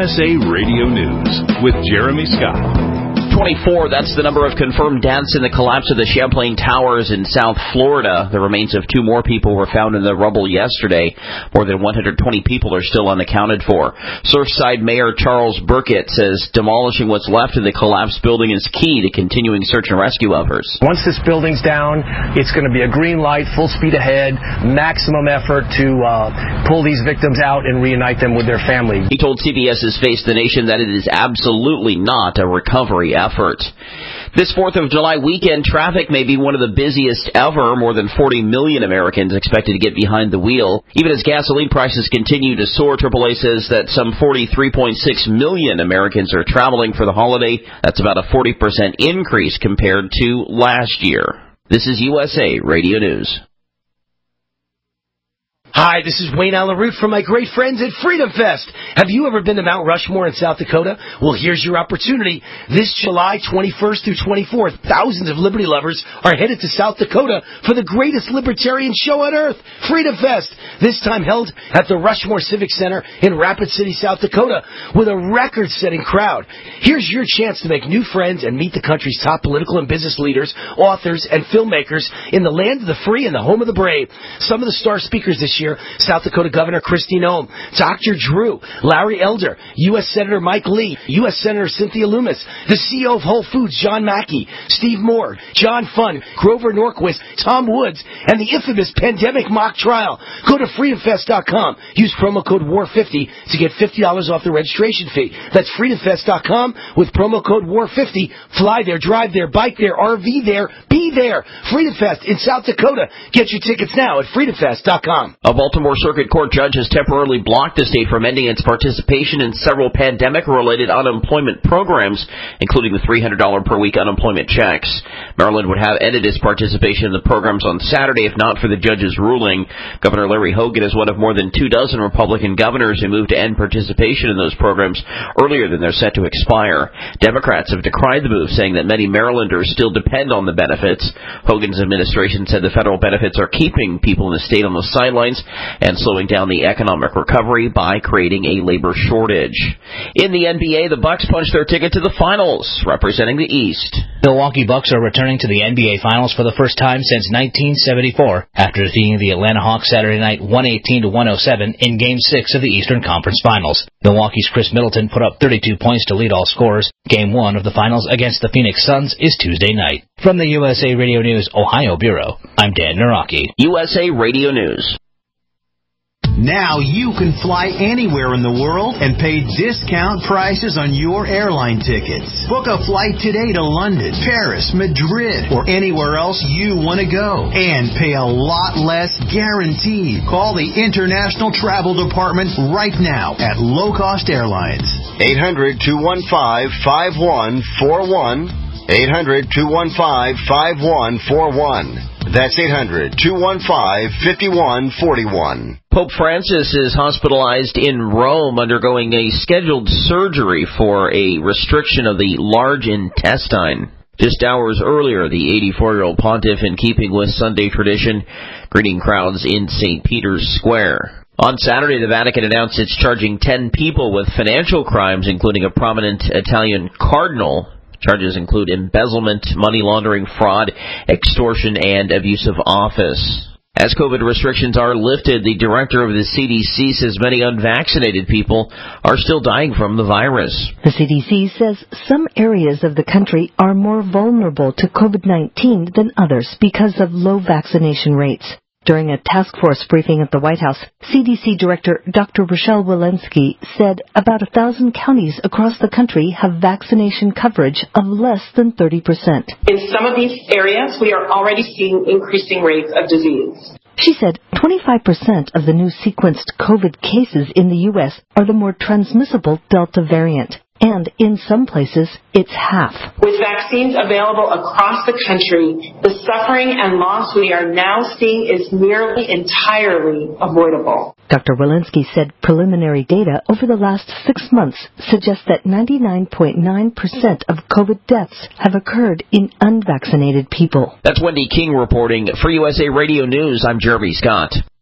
USA Radio News with Jeremy Scott. 24, that's the number of confirmed deaths in the collapse of the Champlain Towers in South Florida. The remains of 2 more people were found in the rubble yesterday. More than 120 people are still unaccounted for. Surfside Mayor Charles Burkett says demolishing what's left of the collapsed building is key to continuing search and rescue efforts. Once this building's down, it's going to be a green light, full speed ahead, maximum effort to pull these victims out and reunite them with their family. He told CBS's Face the Nation that it is absolutely not a recovery effort. This 4th of July weekend, traffic may be one of the busiest ever. More than 40 million Americans expected to get behind the wheel. Even as gasoline prices continue to soar, AAA says that some 43.6 million Americans are traveling for the holiday. That's about a 40% increase compared to last year. This is USA Radio News. Hi, this is Wayne Allen Root from my great friends at Freedom Fest. Have you ever been to Mount Rushmore in South Dakota? Well, here's your opportunity. This July 21st through 24th, thousands of liberty lovers are headed to South Dakota for the greatest libertarian show on earth, Freedom Fest. This time held at the Rushmore Civic Center in Rapid City, South Dakota, with a record-setting crowd. Here's your chance to make new friends and meet the country's top political and business leaders, authors, and filmmakers in the land of the free and the home of the brave. Some of the star speakers this year: South Dakota Governor Kristi Noem, Dr. Drew, Larry Elder, U.S. Senator Mike Lee, U.S. Senator Cynthia Loomis, the CEO of Whole Foods, John Mackey, Steve Moore, John Funn, Grover Norquist, Tom Woods, and the infamous pandemic mock trial. Go to freedomfest.com. Use promo code WAR50 to get $50 off the registration fee. That's freedomfest.com with promo code WAR50. Fly there, drive there, bike there, RV there, be there. Freedom Fest in South Dakota. Get your tickets now at freedomfest.com. A Baltimore Circuit Court judge has temporarily blocked the state from ending its participation in several pandemic-related unemployment programs, including the $300 per week unemployment checks. Maryland would have ended its participation in the programs on Saturday if not for the judge's ruling. Governor Larry Hogan is one of more than 24 Republican governors who moved to end participation in those programs earlier than they're set to expire. Democrats have decried the move, saying that many Marylanders still depend on the benefits. Hogan's administration said the federal benefits are keeping people in the state on the sidelines and slowing down the economic recovery by creating a labor shortage. In the NBA, the Bucks punched their ticket to the finals, representing the East. Milwaukee Bucks are returning to the NBA Finals for the first time since 1974 after defeating the Atlanta Hawks Saturday night 118-107 in Game 6 of the Eastern Conference Finals. Milwaukee's Chris Middleton put up 32 points to lead all scorers. Game 1 of the finals against the Phoenix Suns is Tuesday night. From the USA Radio News Ohio Bureau, I'm Dan Naraki. USA Radio News. Now you can fly anywhere in the world and pay discount prices on your airline tickets. Book a flight today to London, Paris, Madrid, or anywhere else you want to go. And pay a lot less guaranteed. Call the International Travel Department right now at Low Cost Airlines. 800-215-5141. 800-215-5141. That's 800-215-5141. Pope Francis is hospitalized in Rome undergoing a scheduled surgery for a restriction of the large intestine. Just hours earlier, the 84-year-old pontiff, in keeping with Sunday tradition, greeting crowds in St. Peter's Square. On Saturday, the Vatican announced it's charging 10 people with financial crimes, including a prominent Italian cardinal. Charges include embezzlement, money laundering, fraud, extortion, and abuse of office. As COVID restrictions are lifted, the director of the CDC says many unvaccinated people are still dying from the virus. The CDC says some areas of the country are more vulnerable to COVID-19 than others because of low vaccination rates. During a task force briefing at the White House, CDC Director Dr. Rochelle Walensky said about 1,000 counties across the country have vaccination coverage of less than 30%. In some of these areas, we are already seeing increasing rates of disease. She said 25% of the new sequenced COVID cases in the U.S. are the more transmissible Delta variant. And in some places, it's half. With vaccines available across the country, the suffering and loss we are now seeing is nearly entirely avoidable. Dr. Walensky said preliminary data over the last 6 months suggests that 99.9% of COVID deaths have occurred in unvaccinated people. That's Wendy King reporting. For USA Radio News, I'm Jeremy Scott.